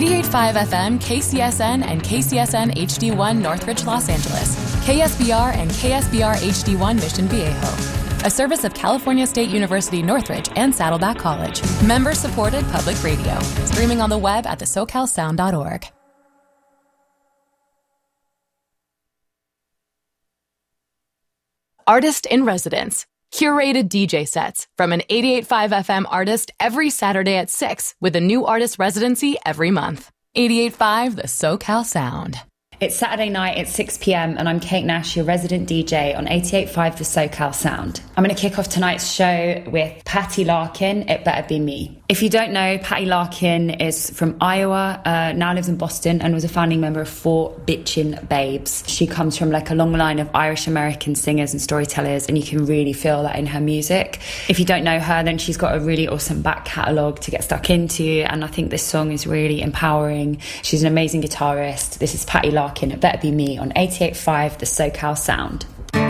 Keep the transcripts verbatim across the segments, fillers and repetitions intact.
eighty-eight point five F M, K C S N, and K C S N H D one Northridge, Los Angeles. K S B R and K S B R H D one Mission Viejo. A service of California State University Northridge and Saddleback College. Member-supported public radio. Streaming on the web at the socal sound dot org. Artist in Residence. Curated D J sets from an eighty-eight point five F M artist every Saturday at six with a new artist residency every month. eighty-eight point five The SoCal Sound. It's Saturday night at six p.m. and I'm Kate Nash, your resident D J on eighty-eight point five The SoCal Sound. I'm going to kick off tonight's show with Patty Larkin, It Better Be Me. If you don't know, Patty Larkin is from Iowa, uh, now lives in Boston, and was a founding member of Four Bitchin' Babes. She comes from like a long line of Irish-American singers and storytellers, and you can really feel that in her music. If you don't know her, then she's got a really awesome back catalogue to get stuck into, and I think this song is really empowering. She's an amazing guitarist. This is Patty Larkin, It Better Be Me on eighty-eight point five The SoCal Sound.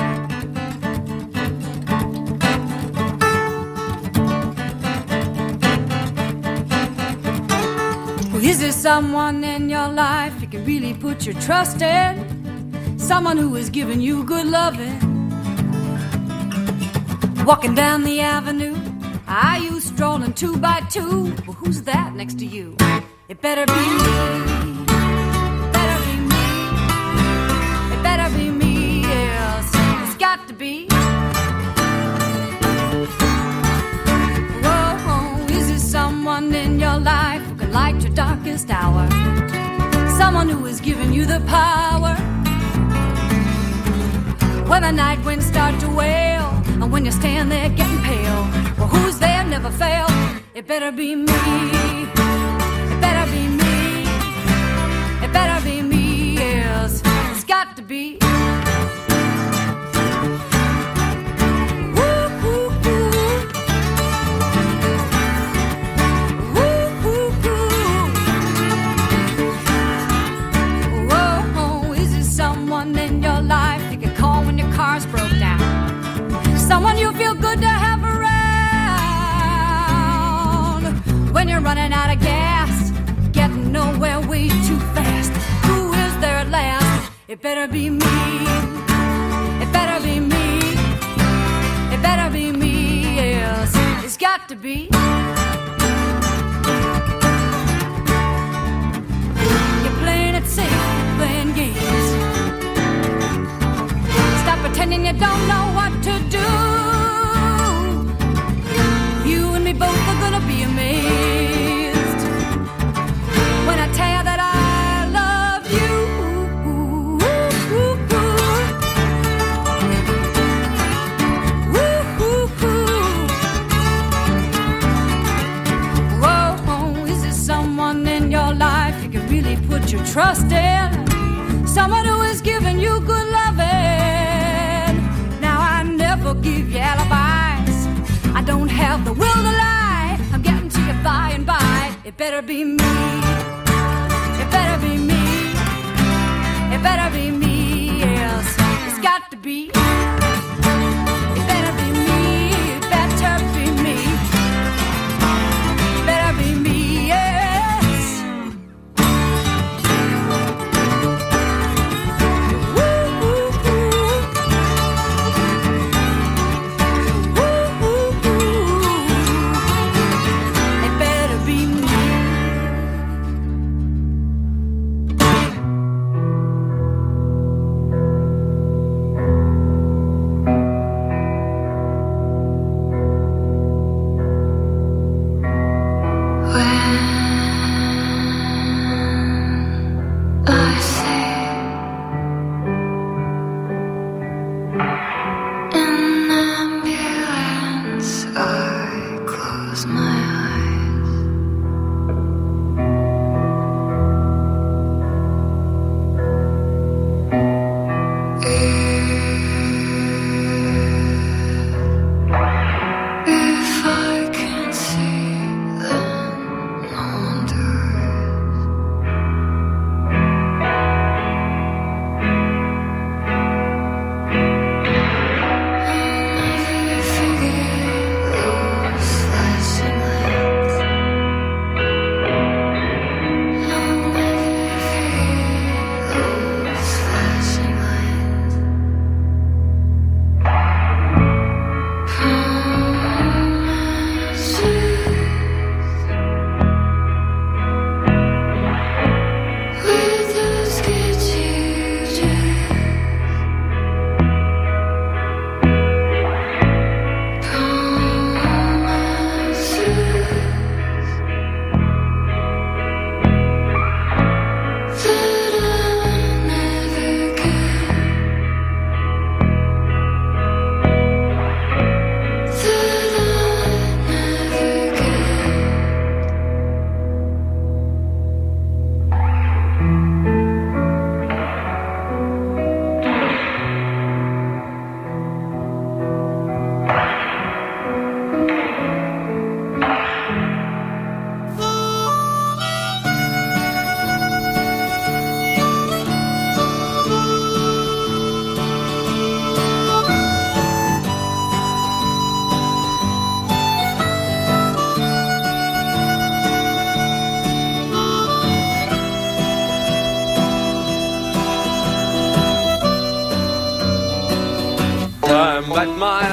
Is there someone in your life you can really put your trust in? Someone who is giving you good loving. Walking down the avenue, are you strolling two by two? Well, who's that next to you? It better be me. Better be me. It better be me, yes. It's got to be. Whoa, is there someone in your life who can light your darkest hour? Someone who is giving you the power when the night winds start to wail, and when you stand there getting pale. Well, who's there never fail? It better be me. It better be me. It better be me, yes. It's got to be. In your life you can call when your car's broke down, someone you feel good to have around when you're running out of gas, getting nowhere way too fast. Who is there at last? It better be me. It better be me. It better be me, yes. It's got to be. You're playing it safe, you're playing games. Stop pretending you don't know what to do. You and me both are gonna be amazed when I tell you that I love you. Whoa, is there someone in your life you can really put your trust in? Someone who is giving you good loving. Give you alibis. I don't have the will to lie. I'm getting to you by and by. It better be me. It better be me. It better be me, yes. It's got to be. It better be me. It better be me. It better be me, yes.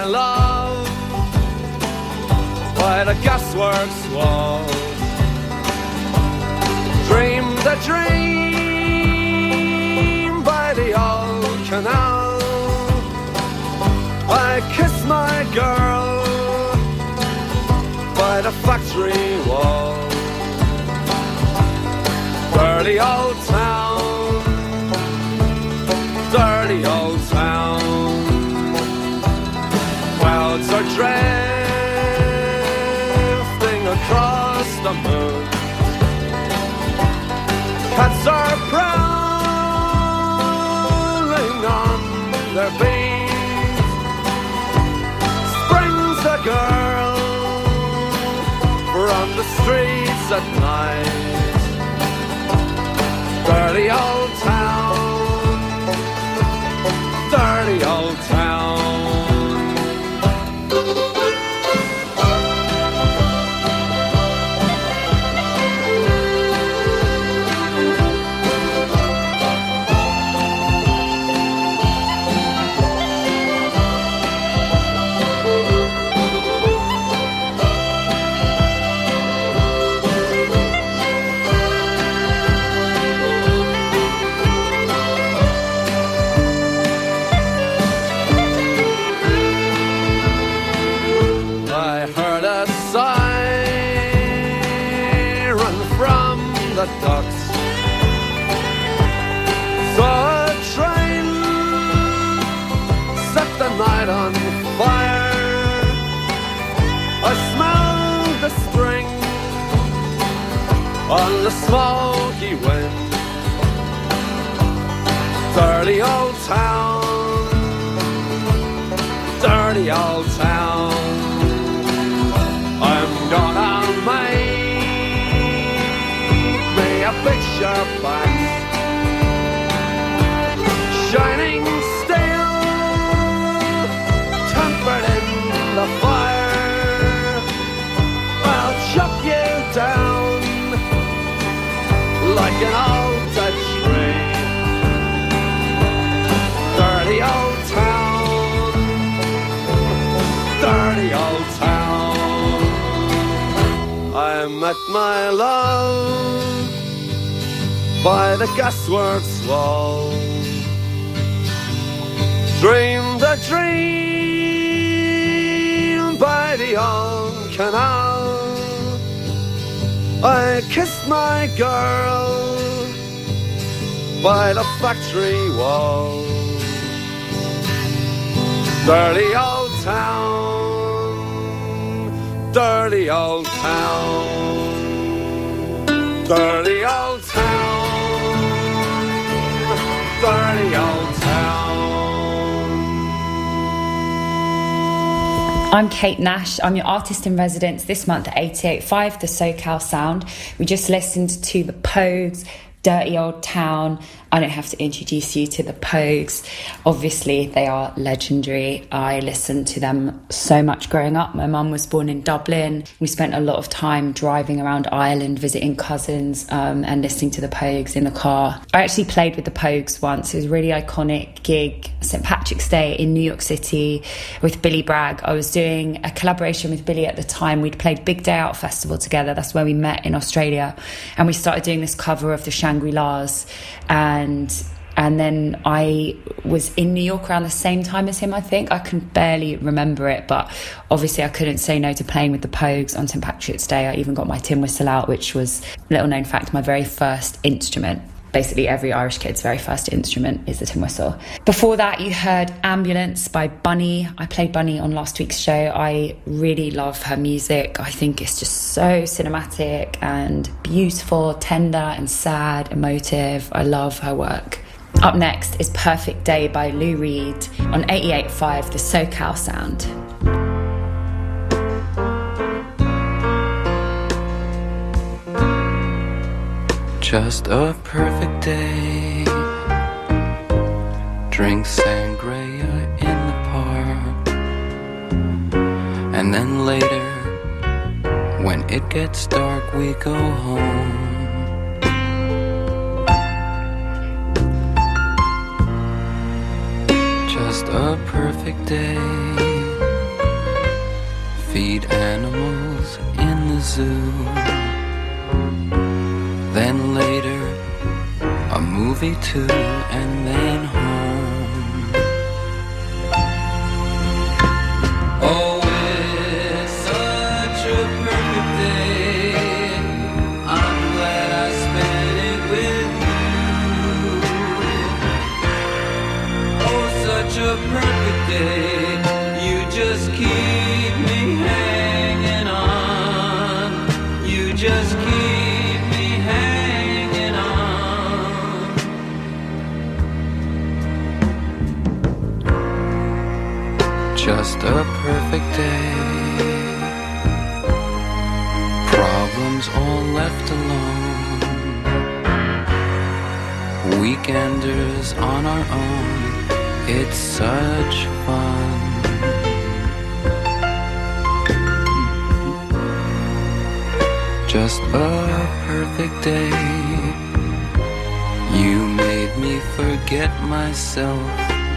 love by the gasworks wall. Dreamed a dream by the old canal. I kissed my girl by the factory wall. Dirty old town, dirty old town. Clouds are drifting across the moon. Cats are prowling on their beat. Springs a girl from the streets at night. Dirty old town, dirty old town. The docks. Saw a train set the night on fire. I smelled the string on the smoky wind. Dirty old town, dirty old town. I'm gonna make a picture box, shining steel, tempered in the fire. I'll chop you down like an old dead tree. Dirty old town, dirty old town. I met my love by the gasworks wall. Dreamed a dream by the old canal. I kissed my girl by the factory wall. Dirty old town, dirty old town. Dirty old town, dirty old town. I'm Kate Nash. I'm your artist in residence this month at eighty-eight point five, the SoCal Sound. We just listened to the Pogues, Dirty Old Town. I don't have to introduce you to the Pogues. Obviously, they are legendary. I listened to them so much growing up. My mum was born in Dublin. We spent a lot of time driving around Ireland, visiting cousins, um, and listening to the Pogues in the car. I actually played with the Pogues once. It was a really iconic gig, Saint Patrick's Day in New York City with Billy Bragg. I was doing a collaboration with Billy at the time. We'd played Big Day Out Festival together. That's where we met in Australia. And we started doing this cover of the Shangri-Las. And And and then I was in New York around the same time as him, I think. I can barely remember it, but obviously I couldn't say no to playing with the Pogues on Saint Patrick's Day. I even got my tin whistle out, which was, little known fact, my very first instrument. Basically every Irish kid's very first instrument is the tin whistle. Before that, you heard Ambulance by Bunny. I played Bunny on last week's show. I really love her music. I think it's just so cinematic and beautiful, tender and sad, emotive. I love her work. Up next is Perfect Day by Lou Reed on eighty-eight point five, the SoCal Sound. Just a perfect day. Drink sangria in the park. And then later, when it gets dark, we go home. Just a perfect day. feed animals in the zoo. Then later, a movie too, and then home. Oh, it's such a perfect day. I'm glad I spent it with you. Oh, such a perfect day. You just keep me hanging on. You just keep me hanging on. Just a perfect day. Problems all left alone. Weekenders on our own. It's such fun. Just a perfect day. You made me forget myself.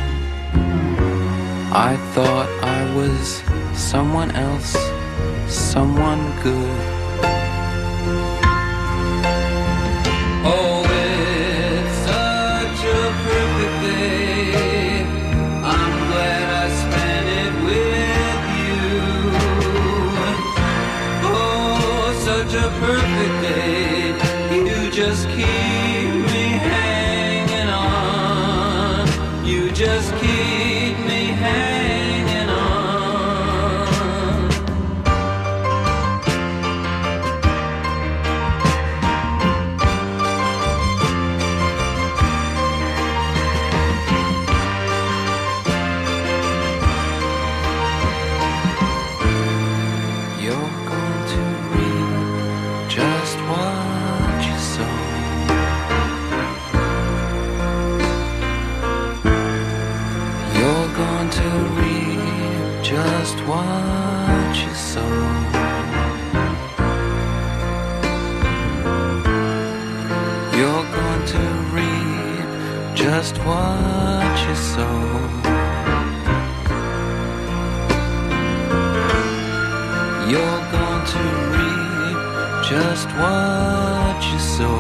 I thought I was someone else, someone good. Oh, it's such a perfect day. I'm glad I spent it with you. Oh, such a perfect day. You just keep me hanging on. You just keep me hanging on. You're going to reap just what you sow. You're going to reap just what you sow. You're going to reap just what you sow. You're going to reap just what you sow.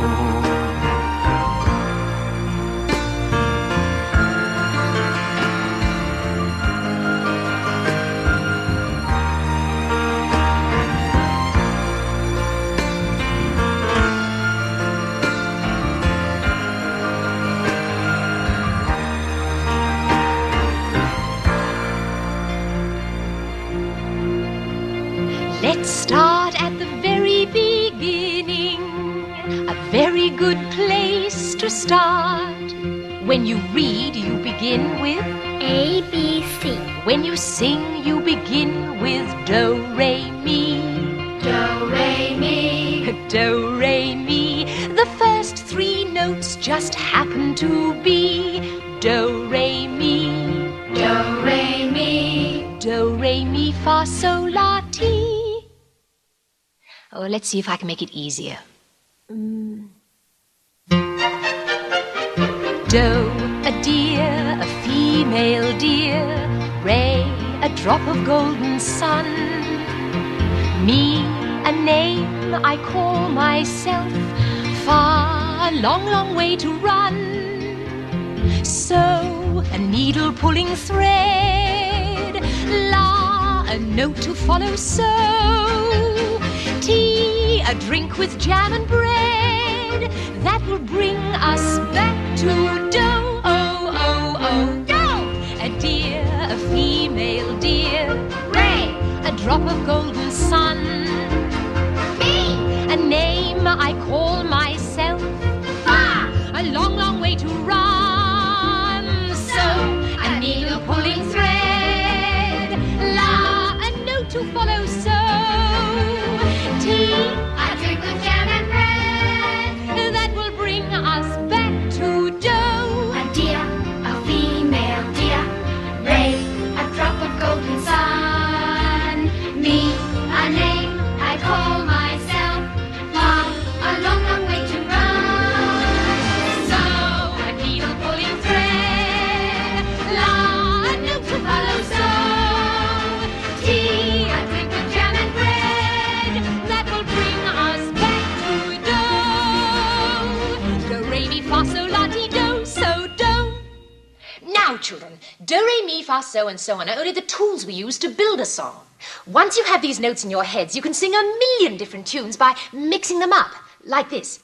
Let's start at the very beginning. A very good place to start. When you read, you begin with A, B, C. When you sing, you begin with do, re, mi. Do, re, mi. Do, re, mi. The first three notes just happen to be do, re, mi. Do, re, mi. Do, re, mi, fa, sol, la, ti. Oh, let's see if I can make it easier. Mm. Do, a deer, a female deer. Re, a drop of golden sun. Mi, a name I call myself. Fa, a long, long way to run. So, a needle pulling thread. La, a note to follow. So, tea, a drink with jam and bread. That will bring us back to do, oh, oh, oh, do. A deer, a female deer. Re, A drop of golden sun. mi. A name I call myself. Fa, A long, long way to run. So, a needle pulling thread. La, a note to follow. So, tea, a drink with jam and bread. that will bring us back to do. A deer, a female deer. Re, a drop of golden sun. Mi, a name I call myself. Fa, a long, long way to run. So, a needle pulling thread. La, a note to follow. So, tea, A drink with jam children, do, re, mi, fa, so, and so on are only the tools we use to build a song. Once you have these notes in your heads, you can sing a million different tunes by mixing them up, like this.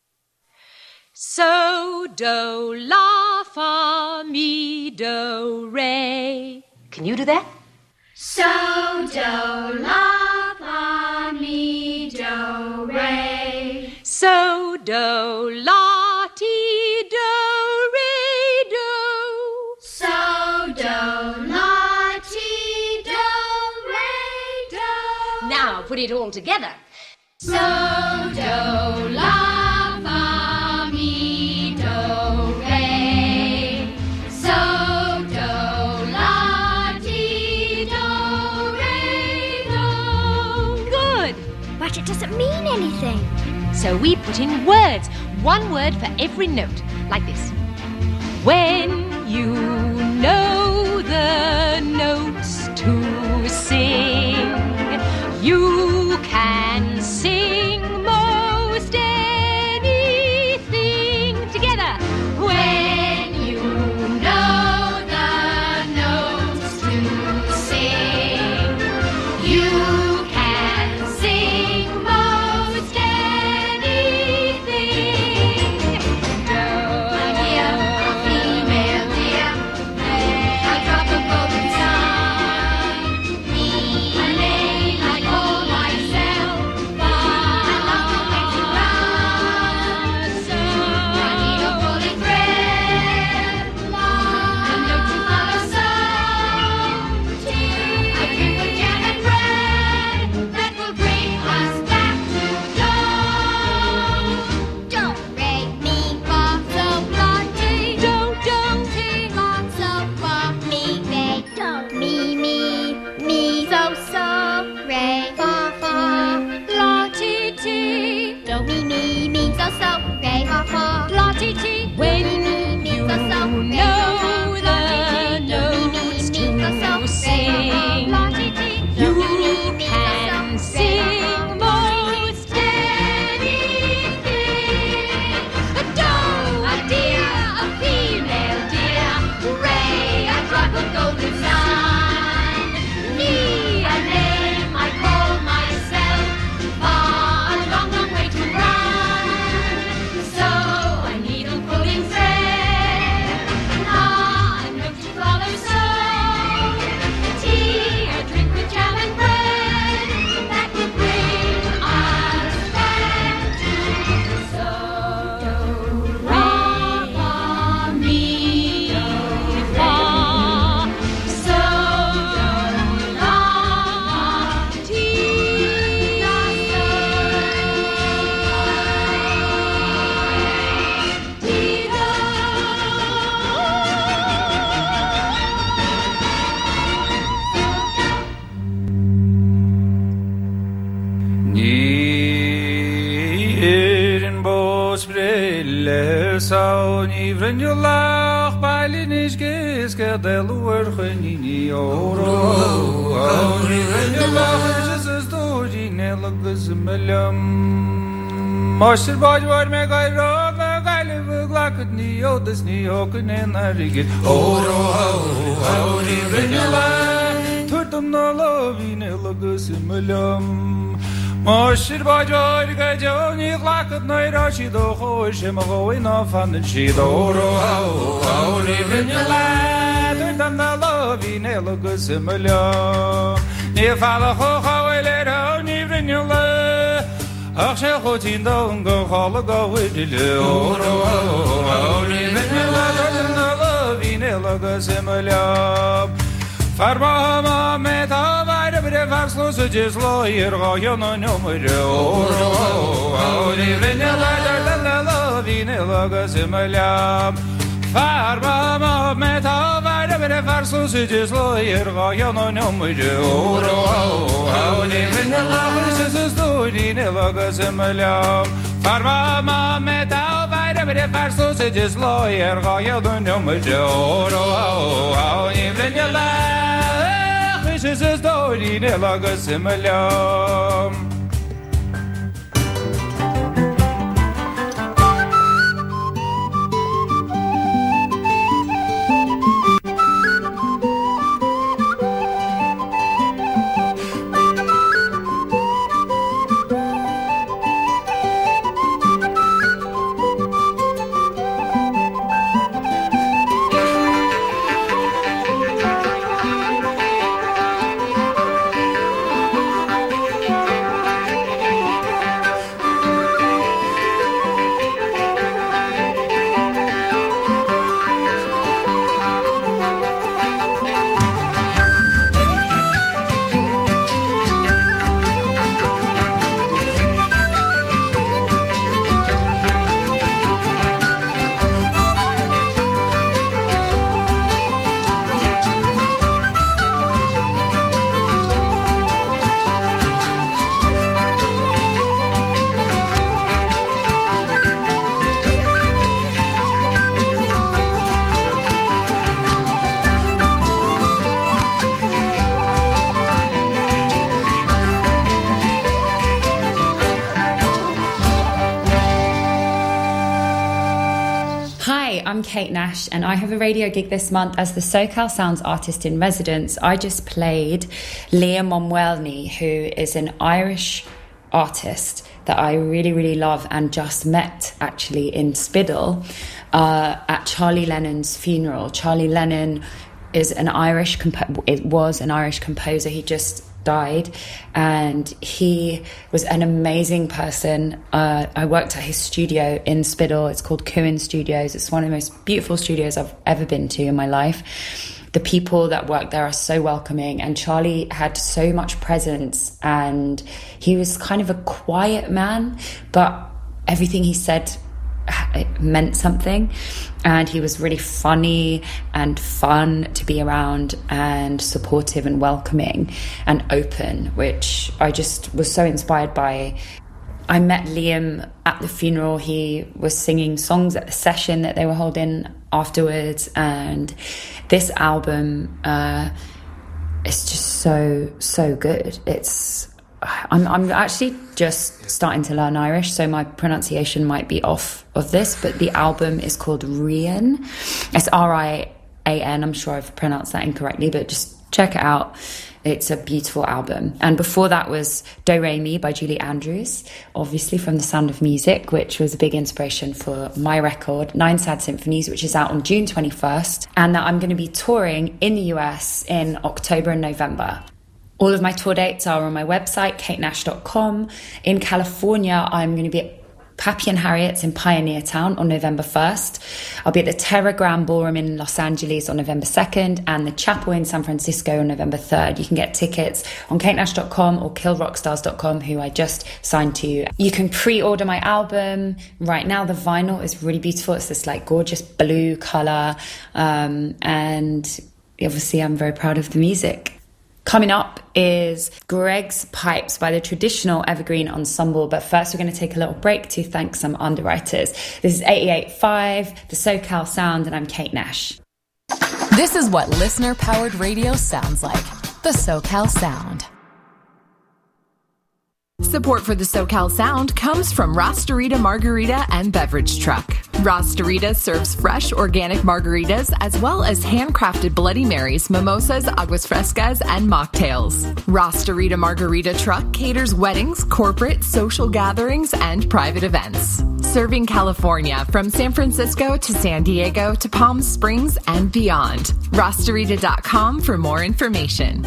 So, do, la, fa, mi, do, re. Can you do that? So, do, la, fa, mi, do, re. So, do, la, ti, do, re, do. So, do, la, ti, do, re, do. Now put it all together. So, do, la, fa, mi, do, re. So, do, la, ti, do, re, do. Good. But it doesn't mean anything. So we put in words, one word for every note, like this. When you know the notes to sing, you can sing most anything together. When you know the notes to sing, you can sing most anything. My dear, a female deer, a drop of golden sun. Me, a name I call myself, I long the way to run. So I need a woolly thread, a note to follow. So tea, I drink with jam and bread that will bring us back to do. Do, re, mi, fa, so, la, ti. Do, do, ti, la, so, fa, mi, re. Do, mi, mi, mi, so, so, re, fa, fa, la, ti, ti. Do, mi, mi, mi, so, so, re, fa, fa, la, ti, ti. When Mi, mi, you so, so, re, know fa, fa, the la, ti, ti. notes Do, mi, mi, so, so, to re, sing, fa, fa, la, ti, ti. Do, you mi, mi, mi, so, can so, re, sing fa, fa, most anything. A doe, a deer, a female deer, ray, a drop of golden sun. Me, a name I call myself, far, a long, long way to run. So a needle pulling thread, ah, a note to follow. So tea, a drink with jam and bread that will bring us back to so do, ra, fa, mi, fa. So do, la, ti, la, so, ti, do. Nieren bos brille saun ivren jo lach balin is geske del urgenini oro ivren jo lach Jesus doji nelgus melam Master baj var me gai rog gai glakut ni odes ni okun en arigit oro ivren jo lach turtum no lovi nelgus melam Moshir bajor gajoni glakut noira shi do khosh mo ina fan shi do ro au livin la dam na lovi ne logus mala ne fala kho khawele ro ni vin la akhshe khotin do go khol go widle ro au livin la dam na lovi ne logus mala Farma meta vayre bre varslo sujislo yergo yono numero oro livin la dan la vine loga semala Farma meta vayre bre varslo sujislo yergo yono numero oro livin la Jesus dine loga semala Farma meta vayre bre varslo sujislo yergo yono numero oro livin la Jesus story never goes similar. I'm Kate Nash, and I have a radio gig this month as the SoCal Sounds Artist in Residence. I just played Liam Monwelny, who is an Irish artist that I really, really love and just met actually in Spiddle uh, at Charlie Lennon's funeral. Charlie Lennon is an Irish, compo- it was an Irish composer. He just died, and he was an amazing person. Uh, I worked at his studio in Spiddle. It's called Cohen Studios. It's one of the most beautiful studios I've ever been to in my life. The people that work there are so welcoming, and Charlie had so much presence, and he was kind of a quiet man, but everything he said it meant something, and he was really funny and fun to be around, and supportive and welcoming and open, which I just was so inspired by. I met Liam at the funeral. He was singing songs at the session that they were holding afterwards, and this album uh, is just so, so good. It's I'm, I'm actually just starting to learn Irish, so my pronunciation might be off of this, but the album is called Rian. It's R I A N. I'm sure I've pronounced that incorrectly, but just check it out. It's a beautiful album. And before that was Do Re Mi by Julie Andrews, obviously from The Sound of Music, which was a big inspiration for my record, Nine Sad Symphonies, which is out on June twenty-first, and that I'm going to be touring in the U S in October and November. All of my tour dates are on my website, kate nash dot com. In California, I'm going to be at Pappy and Harriet's in Pioneer Town on November first. I'll be at the Terra Grand Ballroom in Los Angeles on November second, and the Chapel in San Francisco on November third. You can get tickets on kate nash dot com or kill rock stars dot com, who I just signed to. You can pre-order my album. Right now, the vinyl is really beautiful. It's this like gorgeous blue colour. Um, and obviously, I'm very proud of the music. Coming up is Greg's Pipes by the Traditional Evergreen Ensemble. But first, we're going to take a little break to thank some underwriters. This is eighty-eight point five, the SoCal Sound, and I'm Kate Nash. This is what listener-powered radio sounds like. The SoCal Sound. Support for the SoCal Sound comes from Rostarita Margarita and Beverage Truck. Rostarita serves fresh organic margaritas as well as handcrafted Bloody Marys, mimosas, aguas frescas, and mocktails. Rostarita Margarita Truck caters weddings, corporate, social gatherings, and private events. Serving California from San Francisco to San Diego to Palm Springs and beyond. Rostarita dot com for more information.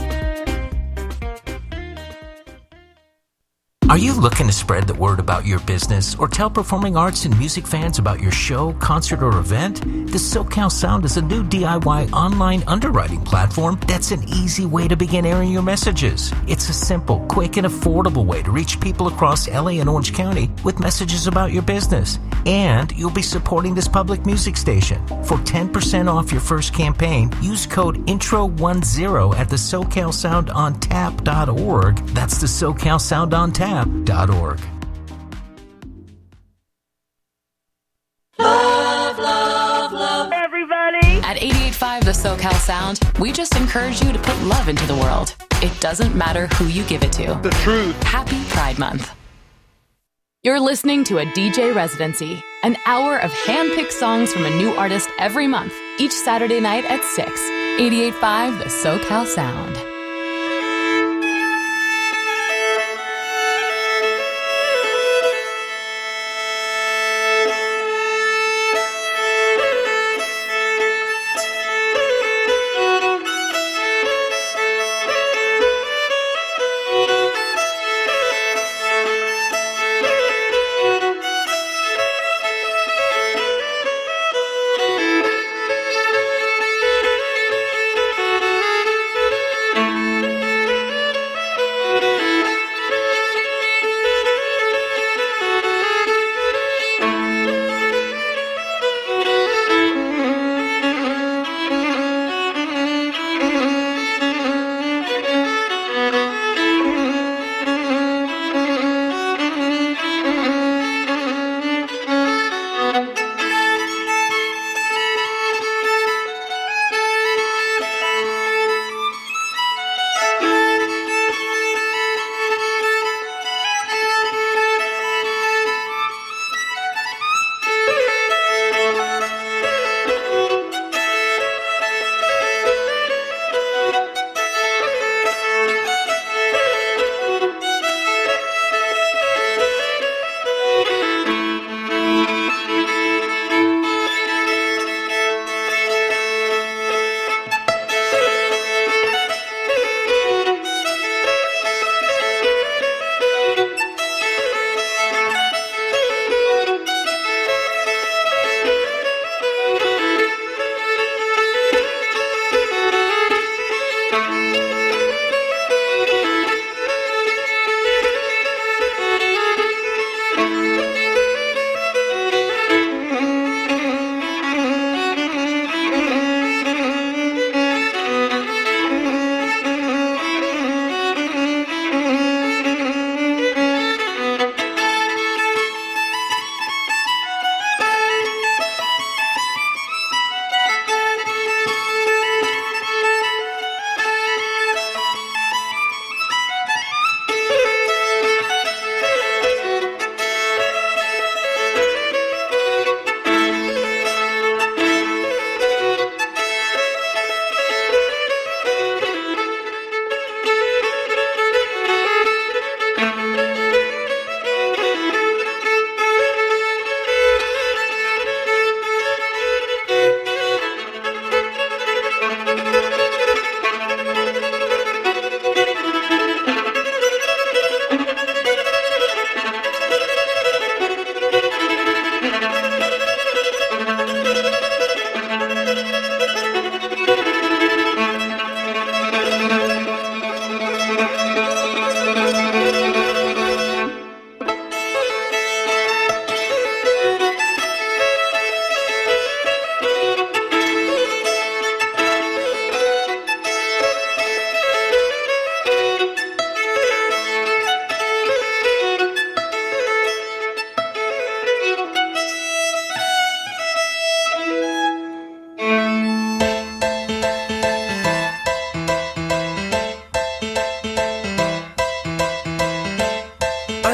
Are you looking to spread the word about your business or tell performing arts and music fans about your show, concert, or event? The SoCal Sound is a new D I Y online underwriting platform that's an easy way to begin airing your messages. It's a simple, quick, and affordable way to reach people across L A and Orange County with messages about your business. And you'll be supporting this public music station. For ten percent off your first campaign, use code intro ten at the socal sound on tap dot org. That's the socal sound on tap dot org. Love, love, love. Everybody! At eighty-eight point five, the SoCal Sound, we just encourage you to put love into the world. It doesn't matter who you give it to. The truth. Happy Pride Month. You're listening to a D J residency, an hour of hand-picked songs from a new artist every month, each Saturday night at six. eighty-eight point five, the SoCal Sound.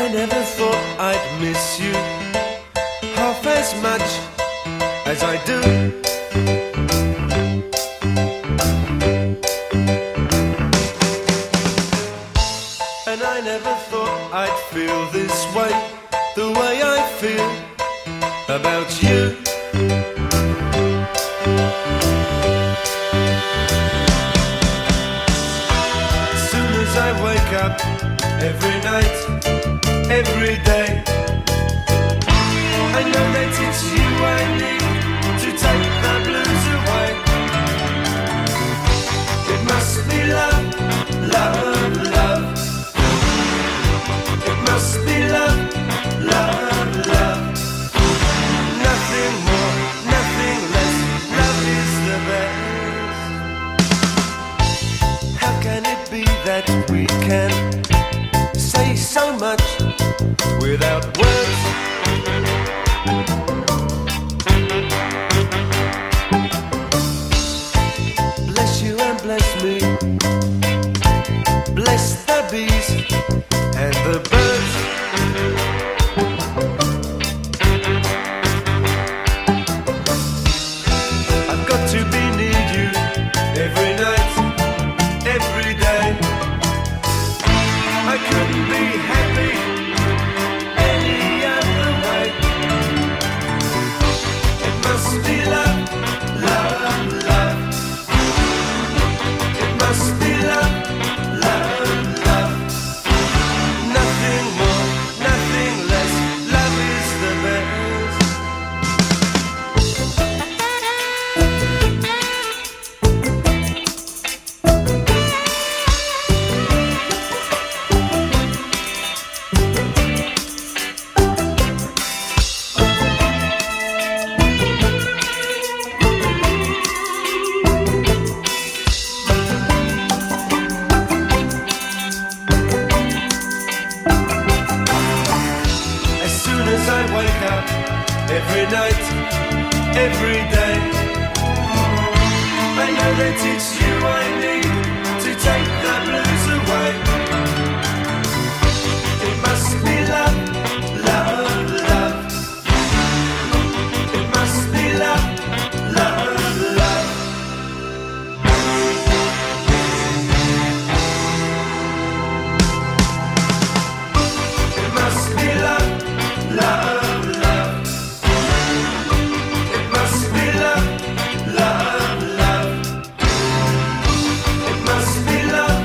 I never thought I'd miss you half as much as I do. And I never thought I'd feel this way, the way I feel about you. As soon as I wake up, every night, every day, I know that it's you I need to take the blues away. It must be love, love, love. It must be love, love, love. Nothing more, nothing less. Love is the best. How can it be that we can say so much without words? Bless you and bless me. Bless the bees and the birds. I've got to be near you every night, every day. I couldn't be happy any other way. It must be love, love, love. It must be love, love, love. Nothing more, nothing less. Love is the best. As soon as I wake up, every night, every day, I know that it's you I need to take the blues away. It must be love, love, love. It must be love, love, love. It must be love, love, love. It must be love, love, love. It must be love,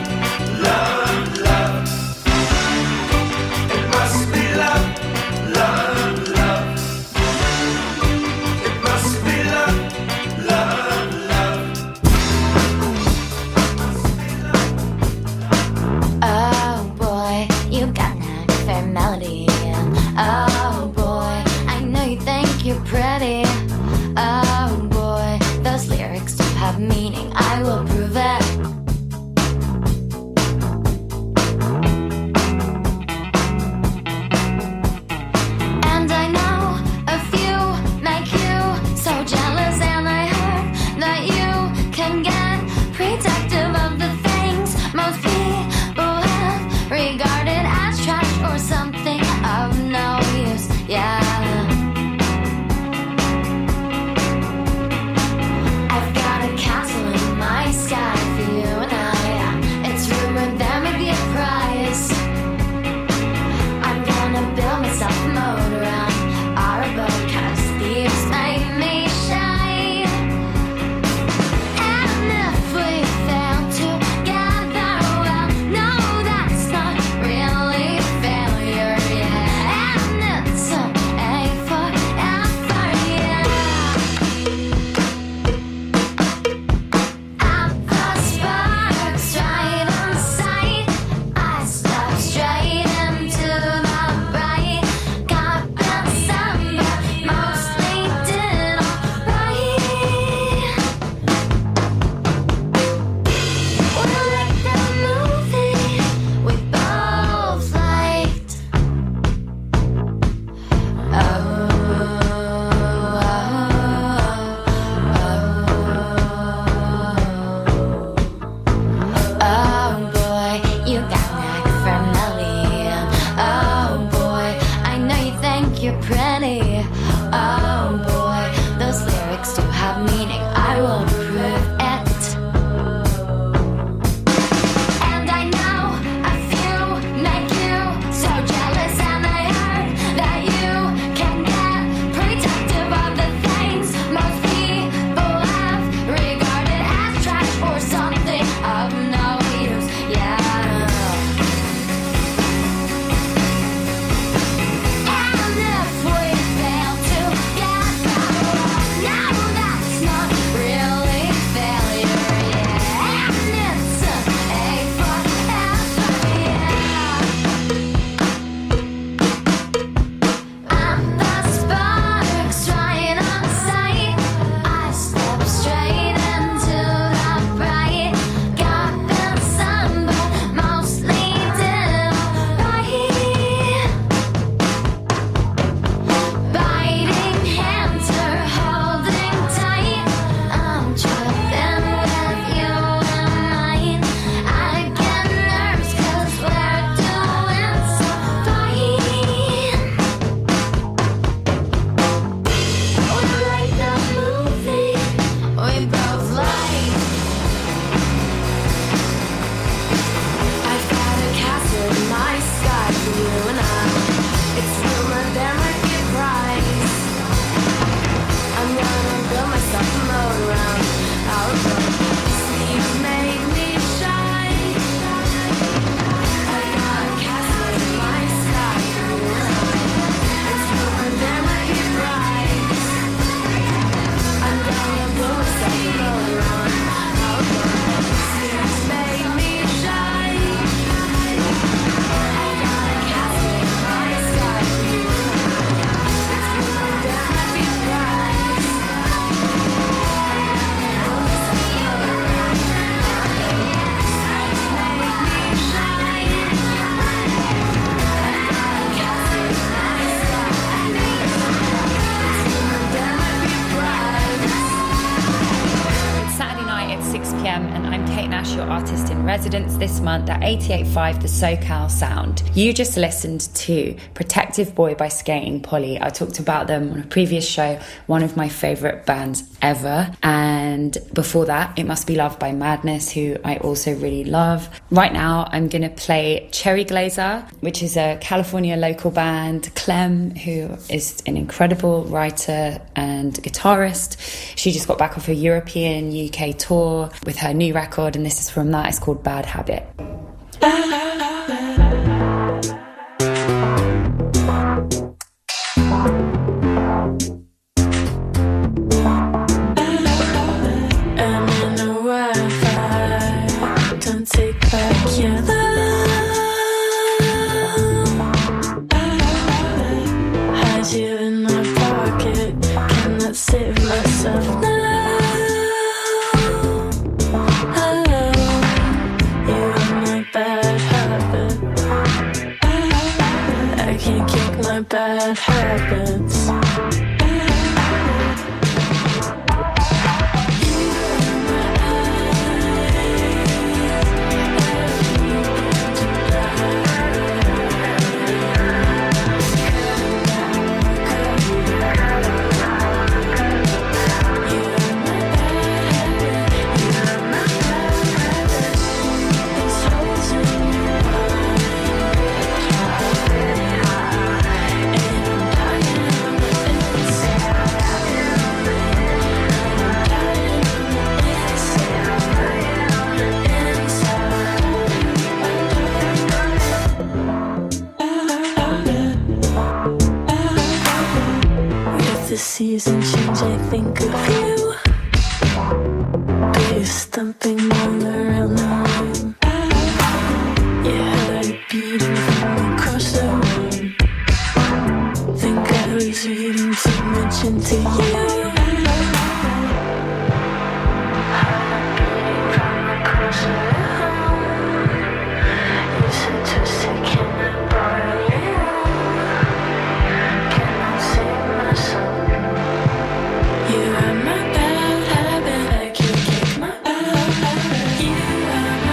residence this month at eighty-eight point five The SoCal Sound. You just listened to Protective Boy by Skating Polly. I talked about them on a previous show, one of my favourite bands ever. And before that, It Must Be Love by Madness, who I also really love. Right now, I'm going to play Cherry Glazer, which is a California local band. Clem, who is an incredible writer and guitarist. She just got back off a European U K tour with her new record, and this is from that. It's called Bad Habit. Bad habits. The season change, I think of you. Bass thumping all around the room. Your heart beating from across the room. Think I was reading too much into you. Heart beating from across the room. You said twisted, can I borrow you? Can I sing my song? You are my bad habit, I can't kick my bad habit. You are my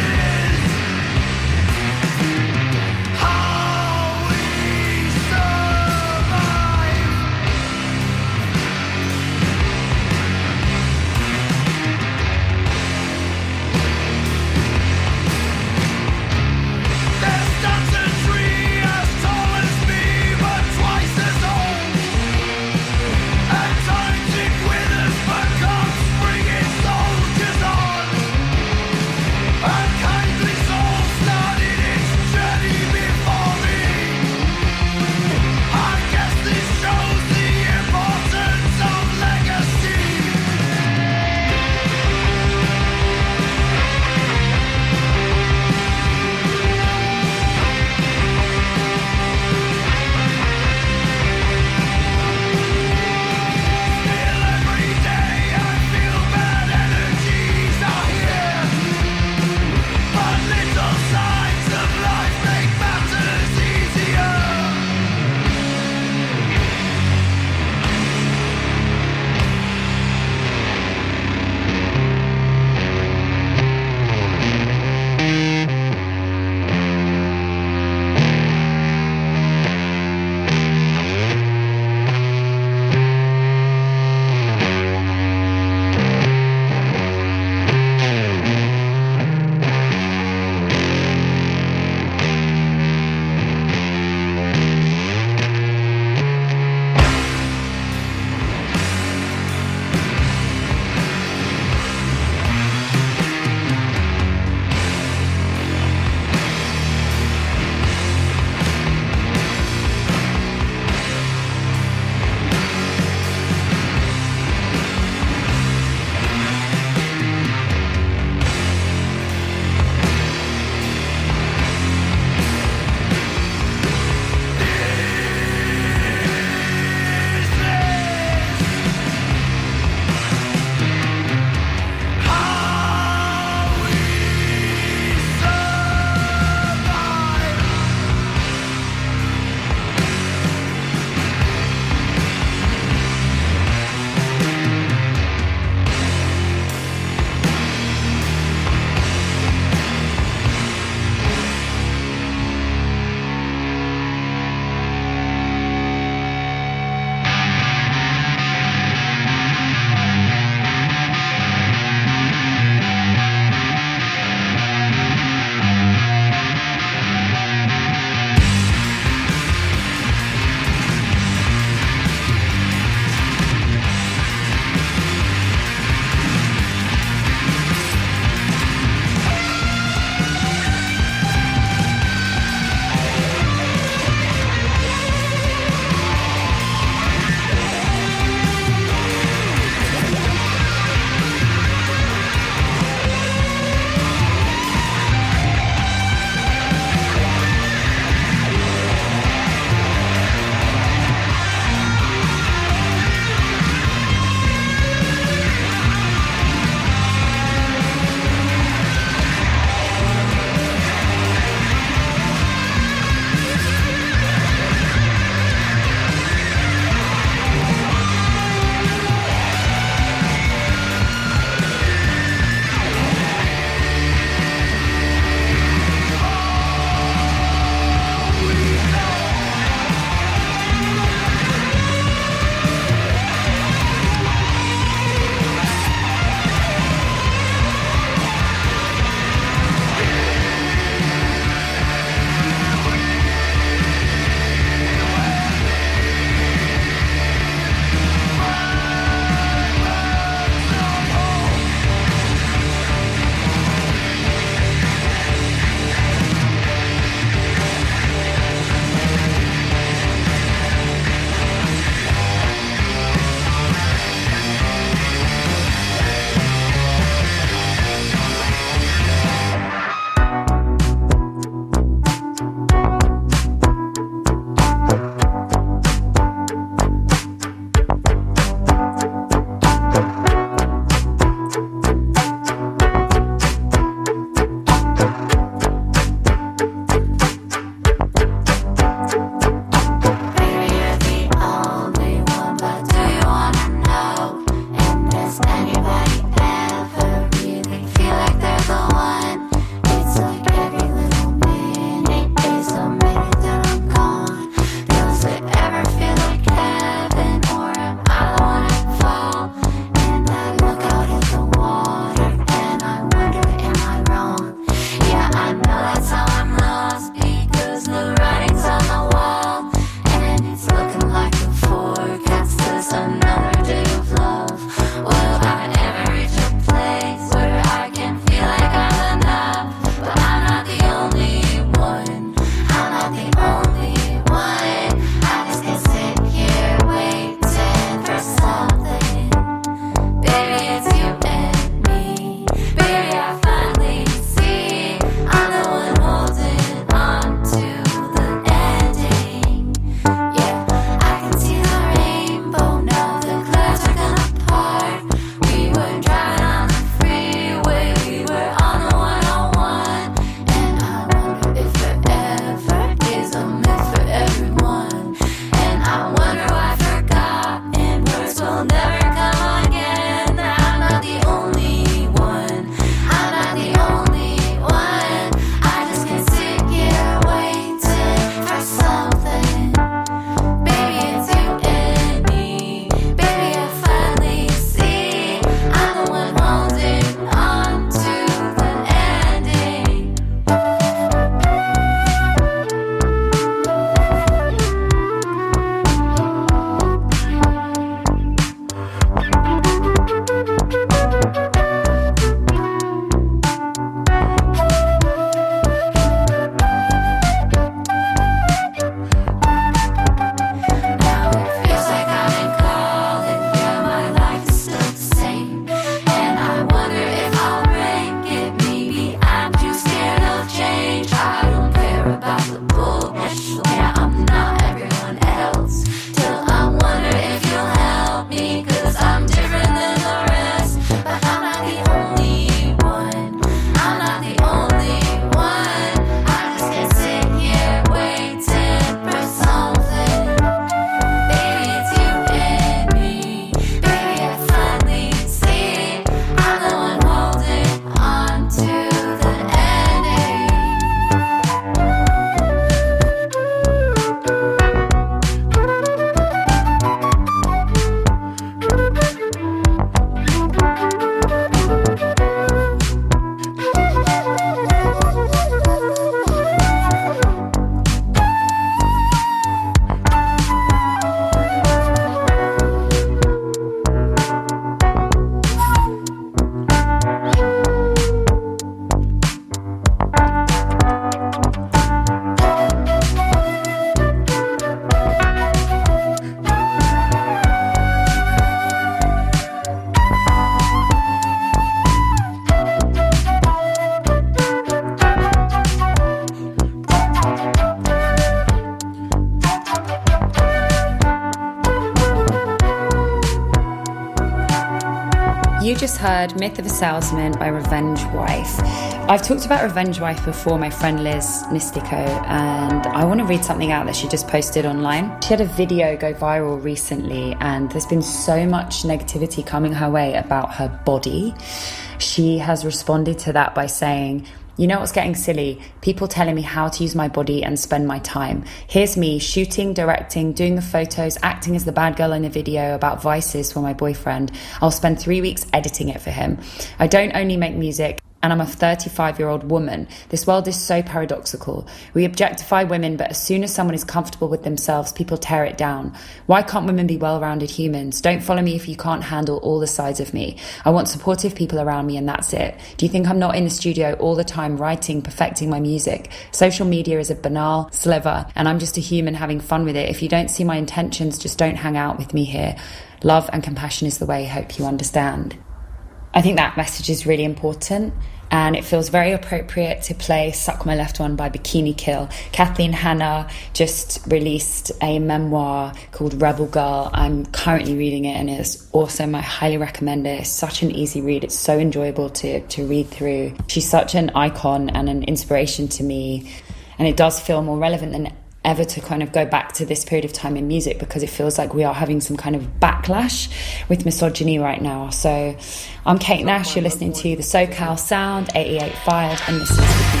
You just heard Myth of a Salesman by Revenge Wife. I've talked about Revenge Wife before, my friend Liz Nistico, and I want to read something out that she just posted online. She had a video go viral recently, and there's been so much negativity coming her way about her body. She has responded to that by saying, you know what's getting silly? People telling me how to use my body and spend my time. Here's me shooting, directing, doing the photos, acting as the bad girl in a video about vices for my boyfriend. I'll spend three weeks editing it for him. I don't only make music, and I'm a thirty-five-year-old woman. This world is so paradoxical. We objectify women, but as soon as someone is comfortable with themselves, people tear it down. Why can't women be well-rounded humans? Don't follow me if you can't handle all the sides of me. I want supportive people around me, and that's it. Do you think I'm not in the studio all the time writing, perfecting my music? Social media is a banal sliver, and I'm just a human having fun with it. If you don't see my intentions, just don't hang out with me here. Love and compassion is the way. Hope you understand. I think that message is really important, and it feels very appropriate to play Suck My Left One by Bikini Kill. Kathleen Hanna just released a memoir called Rebel Girl. I'm currently reading it, and it's awesome. I highly recommend it. It's such an easy read. It's so enjoyable to, to read through. She's such an icon and an inspiration to me, and it does feel more relevant than ever to kind of go back to this period of time in music, because it feels like we are having some kind of backlash with misogyny right now. So I'm Kate Nash, you're listening to the SoCal Sound eighty-eight point five, and this is the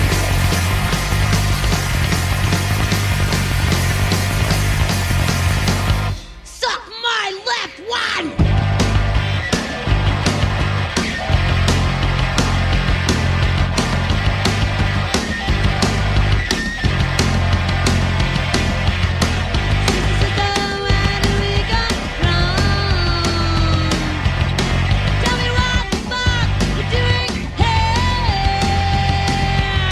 Suck my left one! Tell me what the fuck you're doing here.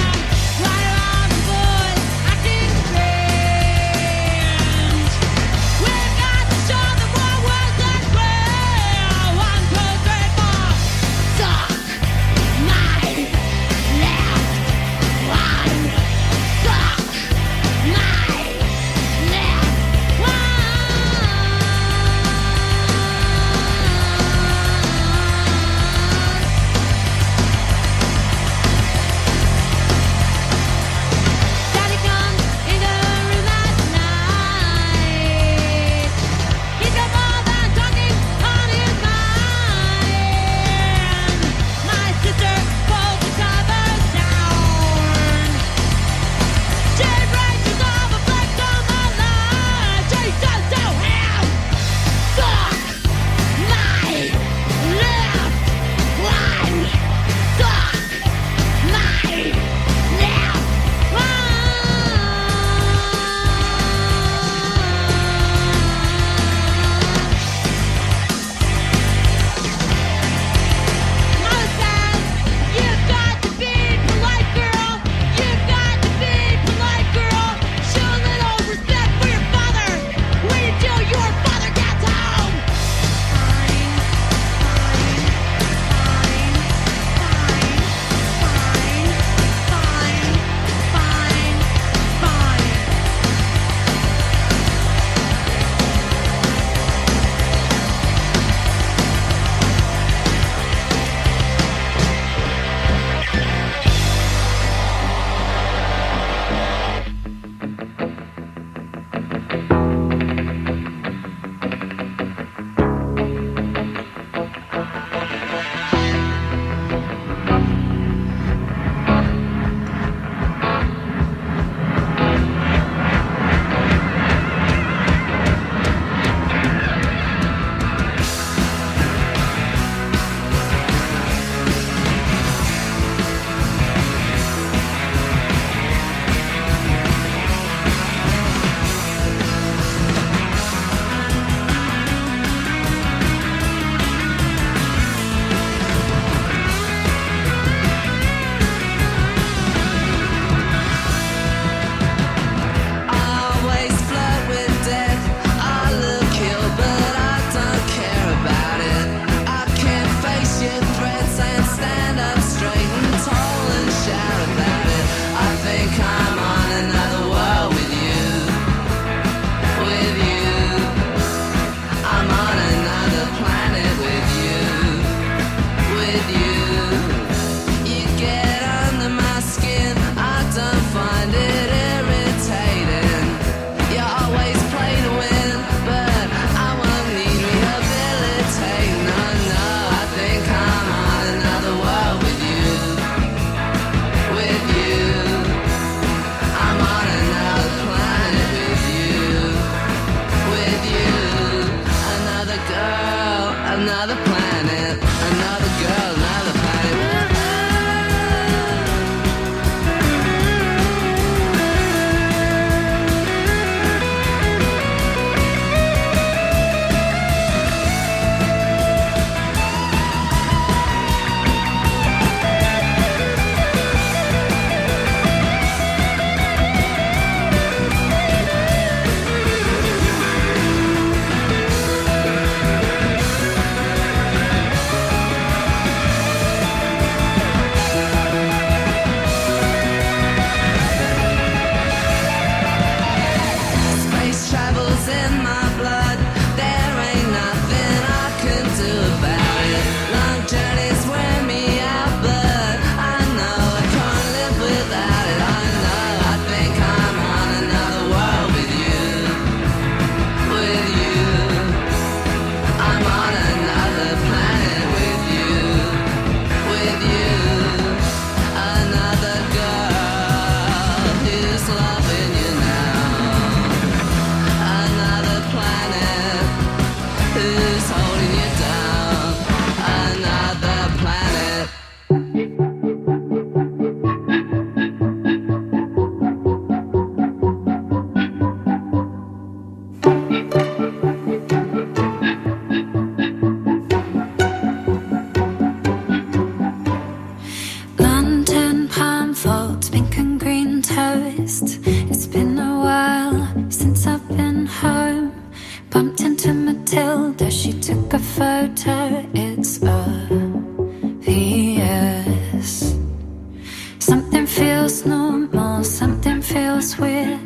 another girl, another planet, another girl, another planet. It's been a while since I've been home. Bumped into Matilda, she took a photo. It's obvious. Something feels normal, something feels weird.